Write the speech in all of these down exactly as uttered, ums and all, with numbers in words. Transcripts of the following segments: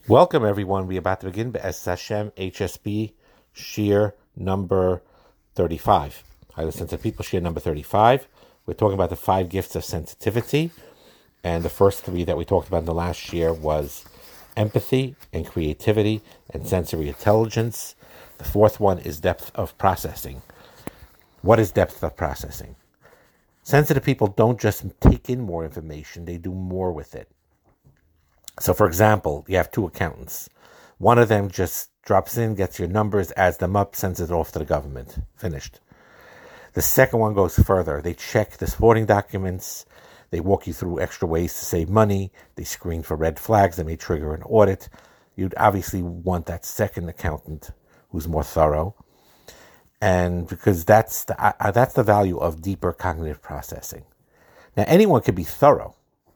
Welcome, everyone. We're about to begin Be'ez Hashem H S B Shir number thirty-five. Hi, listen to people, Shir number thirty-five. We're talking about the five gifts of sensitivity. And the first three that we talked about in the last year was empathy and creativity and sensory intelligence. The fourth one is depth of processing. What is depth of processing? Sensitive people don't just take in more information, they do more with it. So, for example, you have two accountants. One of them just drops in, gets your numbers, adds them up, sends it off to the government. Finished. The second one goes further. They check the supporting documents. They walk you through extra ways to save money. They screen for red flags that may trigger an audit. You'd obviously want that second accountant who's more thorough. And because that's the, uh, that's the value of deeper cognitive processing. Now, anyone can be thorough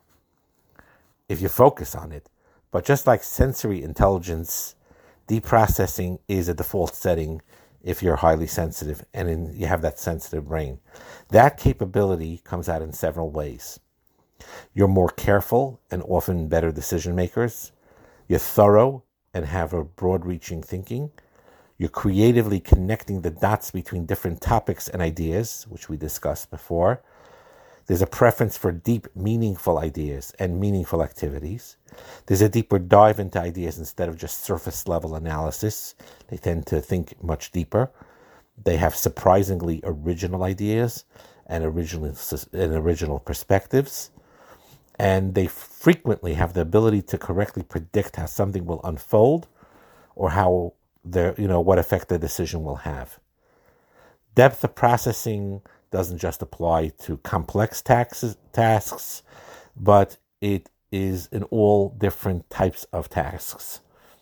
if you focus on it. But just like sensory intelligence, deep processing is a default setting if you're highly sensitive and in, you have that sensitive brain. That capability comes out in several ways. You're more careful and often better decision makers. You're thorough and have a broad-reaching thinking. You're creatively connecting the dots between different topics and ideas, which we discussed before. There's a preference for deep, meaningful ideas and meaningful activities. There's a deeper dive into ideas instead of just surface-level analysis. They tend to think much deeper. They have surprisingly original ideas and original, and original perspectives. And they frequently have the ability to correctly predict how something will unfold or how their, you know, what effect the decision will have. Depth of processing doesn't just apply to complex taxes, tasks, but it is in all different types of tasks.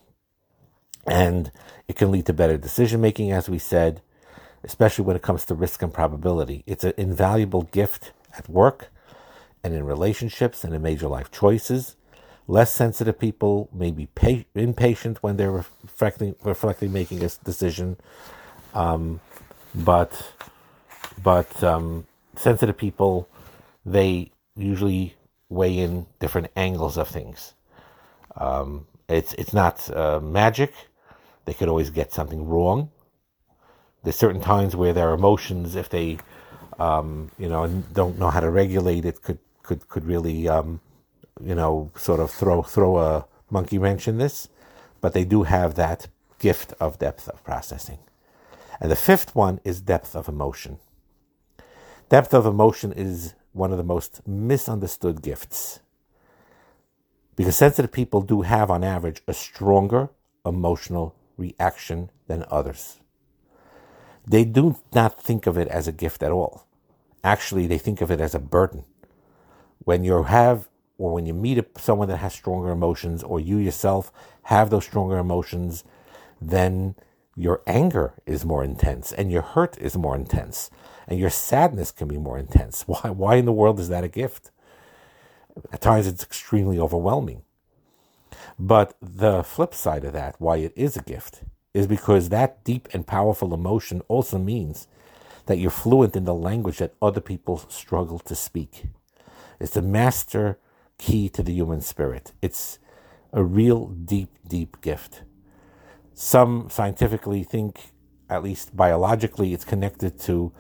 And it can lead to better decision-making, as we said, especially when it comes to risk and probability. It's an invaluable gift at work and in relationships and in major life choices. Less sensitive people may be pa- impatient when they're reflecting, reflecting making a decision, um, but... But um, sensitive people, they usually weigh in different angles of things. Um, it's it's not uh, magic. They could always get something wrong. There's certain times where their emotions, if they, um, you know, don't know how to regulate it, could could could really, um, you know, sort of throw throw a monkey wrench in this. But they do have that gift of depth of processing. And the fifth one is depth of emotion. Depth of emotion is one of the most misunderstood gifts because sensitive people do have, on average, a stronger emotional reaction than others. They do not think of it as a gift at all. Actually, they think of it as a burden. When you have, or when you meet someone that has stronger emotions, or you yourself have those stronger emotions, then your anger is more intense, and your hurt is more intense, and your sadness can be more intense. Why, why in the world is that a gift? At times it's extremely overwhelming. But the flip side of that, why it is a gift, is because that deep and powerful emotion also means that you're fluent in the language that other people struggle to speak. It's the master key to the human spirit. It's a real deep, deep gift. Some scientifically think, at least biologically, it's connected to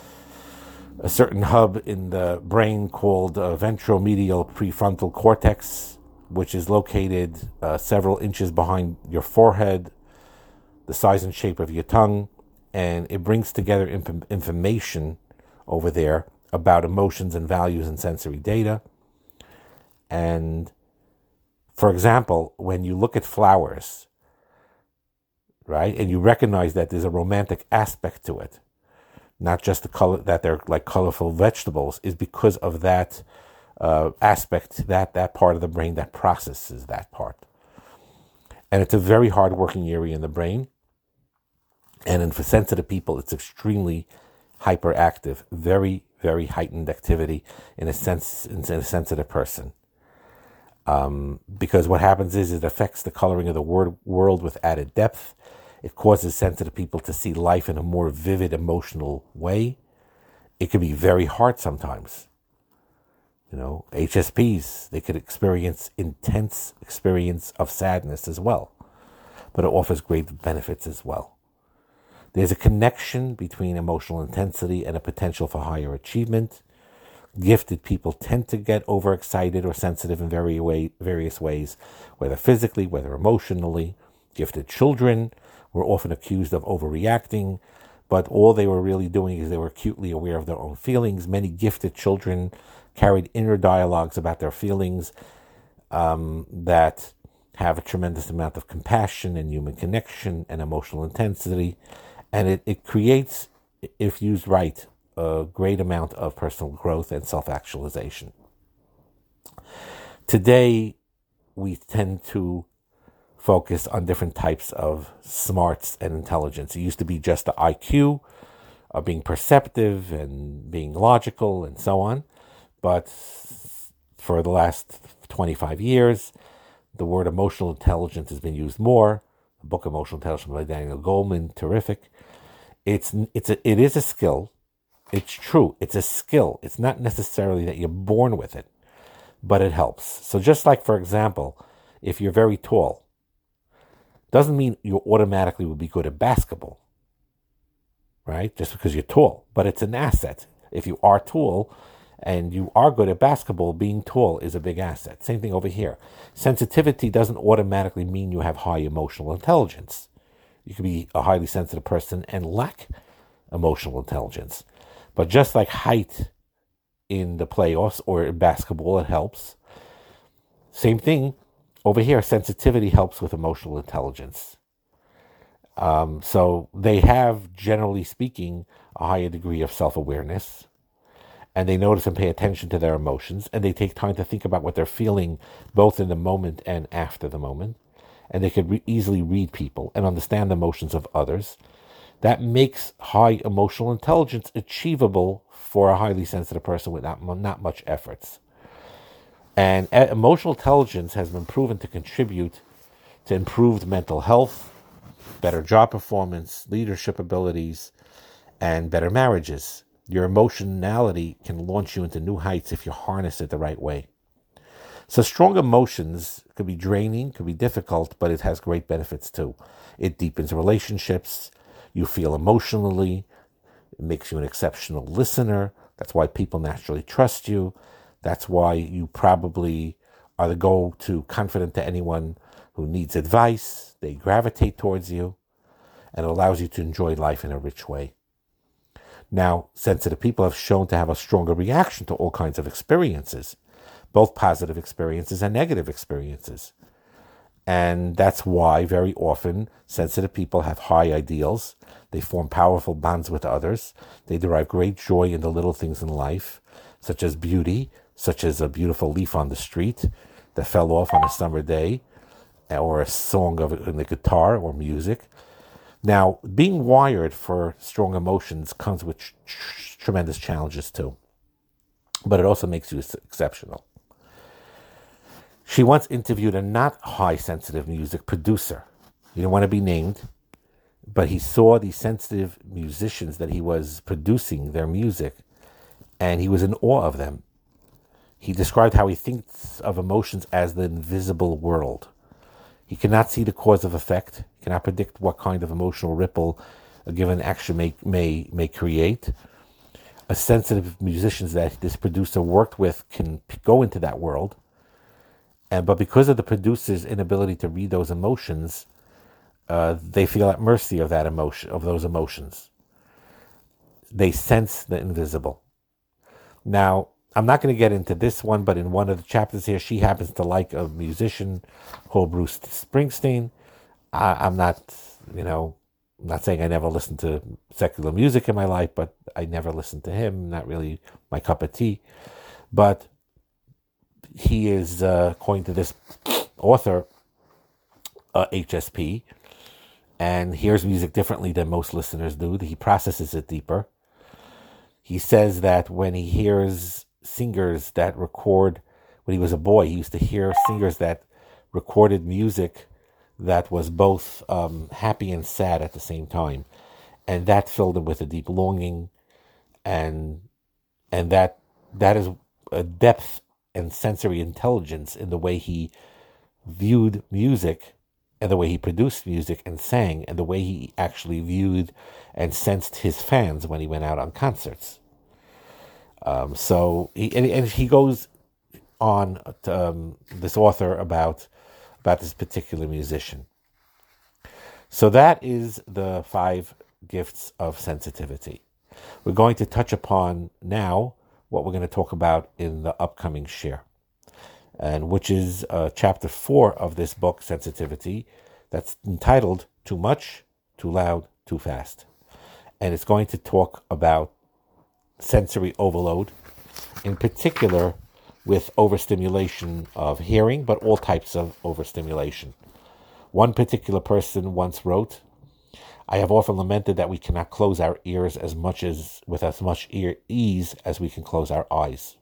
a certain hub in the brain called uh, ventromedial prefrontal cortex, which is located uh, several inches behind your forehead, the size and shape of your tongue, and it brings together imp- information over there about emotions and values and sensory data. And, for example, when you look at flowers, right, and you recognize that there's a romantic aspect to it, not just the color, that they're like colorful vegetables, is because of that uh, aspect, that that part of the brain that processes that part. And it's a very hard working area in the brain. And in, for sensitive people, it's extremely hyperactive, very, very heightened activity in a sense, in a sensitive person. Um, because what happens is it affects the coloring of the word, world with added depth. It causes sensitive people to see life in a more vivid, emotional way. It can be very hard sometimes. You know, H S Ps, they could experience intense experience of sadness as well, but it offers great benefits as well. There's a connection between emotional intensity and a potential for higher achievement. Gifted people tend to get overexcited or sensitive in very way, various ways, whether physically, whether emotionally. Gifted children were often accused of overreacting, but all they were really doing is they were acutely aware of their own feelings. Many gifted children carried inner dialogues about their feelings um, that have a tremendous amount of compassion and human connection and emotional intensity. And it, it creates, if used right, a great amount of personal growth and self-actualization. Today, we tend to focus on different types of smarts and intelligence. It used to be just the I Q, of being perceptive and being logical and so on. But for the last twenty-five years, the word emotional intelligence has been used more. The book Emotional Intelligence by Daniel Goleman, terrific. It's it's a, it is a skill. It's true. It's a skill. It's not necessarily that you're born with it, but it helps. So just like, for example, if you're very tall, doesn't mean you automatically will be good at basketball, right? Just because you're tall, but it's an asset. If you are tall and you are good at basketball, being tall is a big asset. Same thing over here. Sensitivity doesn't automatically mean you have high emotional intelligence. You can be a highly sensitive person and lack emotional intelligence. But just like height in the playoffs or in basketball, it helps. Same thing over here. Sensitivity helps with emotional intelligence. Um, so they have, generally speaking, a higher degree of self-awareness. And they notice and pay attention to their emotions. And they take time to think about what they're feeling, both in the moment and after the moment. And they could re- easily read people and understand the emotions of others. That makes high emotional intelligence achievable for a highly sensitive person with not, not much efforts. And emotional intelligence has been proven to contribute to improved mental health, better job performance, leadership abilities, and better marriages. Your emotionality can launch you into new heights if you harness it the right way. So strong emotions could be draining, could be difficult, but it has great benefits too. It deepens relationships. You feel emotionally. It makes you an exceptional listener. That's why people naturally trust you. That's why you probably are the go-to confidant to anyone who needs advice. They gravitate towards you, and it allows you to enjoy life in a rich way. Now, sensitive people have shown to have a stronger reaction to all kinds of experiences, both positive experiences and negative experiences. And that's why very often sensitive people have high ideals. They form powerful bonds with others. They derive great joy in the little things in life, such as beauty, such as a beautiful leaf on the street that fell off on a summer day, or a song of in the guitar or music. Now, being wired for strong emotions comes with tr- tr- tremendous challenges too, but it also makes you exceptional. She once interviewed a not high sensitive music producer. He didn't want to be named, but he saw these sensitive musicians that he was producing their music, and he was in awe of them. He described how he thinks of emotions as the invisible world. He cannot see the cause of effect. He cannot predict what kind of emotional ripple a given action may may, may create. A sensitive musicians that this producer worked with can go into that world, and but because of the producer's inability to read those emotions, uh, they feel at mercy of that emotion, of those emotions. They sense the invisible. Now, I'm not going to get into this one, but in one of the chapters here, she happens to like a musician called Bruce Springsteen. I, I'm not, you know, I'm not saying I never listened to secular music in my life, but I never listened to him. Not really my cup of tea. But he is, uh, according to this author, uh, H S P, and hears music differently than most listeners do. He processes it deeper. He says that when he hears singers that record, when he was a boy, he used to hear singers that recorded music that was both um, happy and sad at the same time. And that filled him with a deep longing. And and that that is a depth and sensory intelligence in the way he viewed music and the way he produced music and sang and the way he actually viewed and sensed his fans when he went out on concerts. Um, so, he, and, and he goes on, to, um, this author, about, about this particular musician. So that is the five gifts of sensitivity. We're going to touch upon now what we're going to talk about in the upcoming share, and which is uh, chapter four of this book, Sensitivity, that's entitled Too Much, Too Loud, Too Fast. And it's going to talk about sensory overload, in particular with overstimulation of hearing, but all types of overstimulation. One particular person once wrote, "I have often lamented that we cannot close our ears as much as with as much ear ease as we can close our eyes."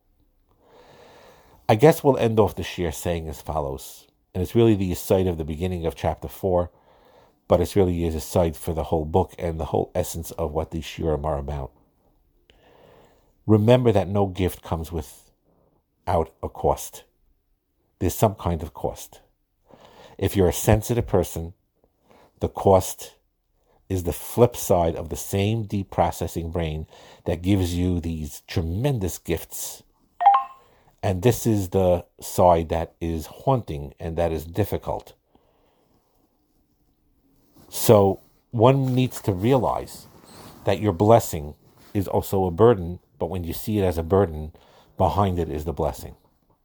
I guess we'll end off the shir saying as follows, and it's really the aside of the beginning of chapter four, but it's really is aside for the whole book and the whole essence of what these shirim are about. Remember that no gift comes without a cost. There's some kind of cost. If you're a sensitive person, the cost is the flip side of the same deep processing brain that gives you these tremendous gifts. And this is the side that is haunting and that is difficult. So one needs to realize that your blessing is also a burden, but when you see it as a burden, behind it is the blessing.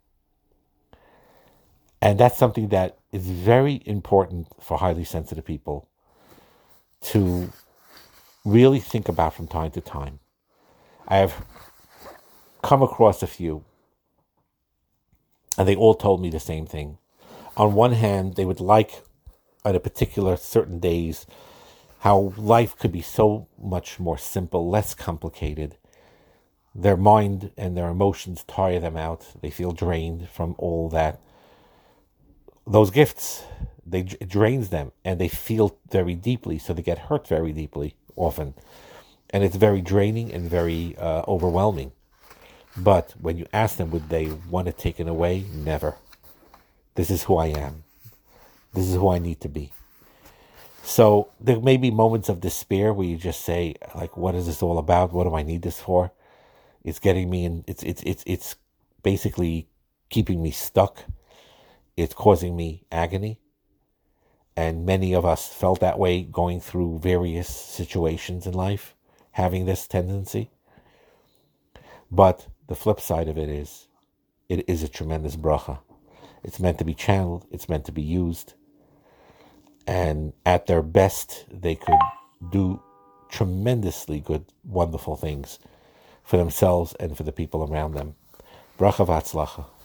And that's something that is very important for highly sensitive people to really think about from time to time. I have come across a few, and they all told me the same thing. On one hand, they would like, at a particular certain days, how life could be so much more simple, less complicated. Their mind and their emotions tire them out. They feel drained from all that. Those gifts, they it drains them, and they feel very deeply, so they get hurt very deeply often. And it's very draining and very uh, overwhelming. But when you ask them, would they want it taken away? Never. This is who I am. This is who I need to be. So there may be moments of despair where you just say, like, what is this all about? What do I need this for? It's getting me in, it's, it's, it's, it's basically keeping me stuck. It's causing me agony. And many of us felt that way going through various situations in life, having this tendency. But the flip side of it is, it is a tremendous bracha. It's meant to be channeled. It's meant to be used. And at their best, they could do tremendously good, wonderful things for themselves and for the people around them. Bracha v'atzlacha.